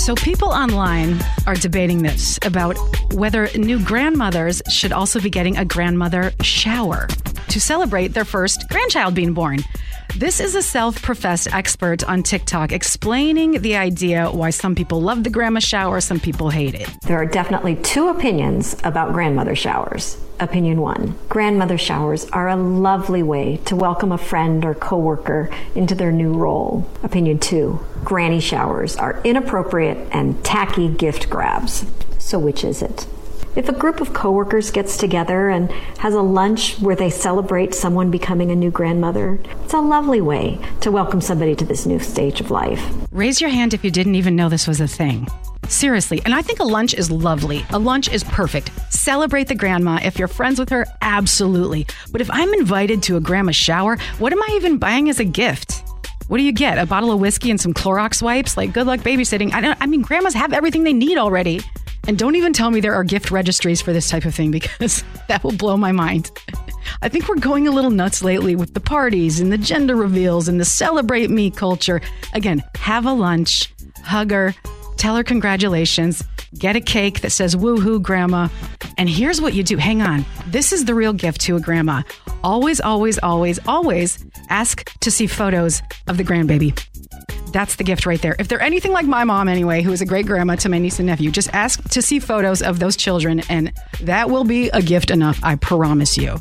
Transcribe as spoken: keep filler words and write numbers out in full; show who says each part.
Speaker 1: So people online are debating this about whether new grandmothers should also be getting a grandmother shower to celebrate their first grandchild being born. This is a self-professed expert on TikTok explaining the idea why some people love the grandma shower, some people hate it.
Speaker 2: There are definitely two opinions about grandmother showers. Opinion one, grandmother showers are a lovely way to welcome a friend or coworker into their new role. Opinion two, granny showers are inappropriate and tacky gift grabs. So which is it? If a group of coworkers gets together and has a lunch where they celebrate someone becoming a new grandmother, it's a lovely way to welcome somebody to this new stage of life.
Speaker 1: Raise your hand if you didn't even know this was a thing. Seriously, and I think a lunch is lovely. A lunch is perfect. Celebrate the grandma. If you're friends with her, absolutely. But if I'm invited to a grandma shower, what am I even buying as a gift? What do you get? A bottle of whiskey and some Clorox wipes? Like, good luck babysitting. I don't, I mean, grandmas have everything they need already. And don't even tell me there are gift registries for this type of thing, because that will blow my mind. I think we're going a little nuts lately with the parties and the gender reveals and the celebrate me culture. Again, have a lunch, hug her, tell her congratulations, get a cake that says woohoo grandma. And here's what you do. Hang on. This is the real gift to a grandma. Always, always, always, always ask to see photos of the grandbaby. That's the gift right there. If they're anything like my mom anyway, who is a great grandma to my niece and nephew, just ask to see photos of those children, and that will be a gift enough, I promise you.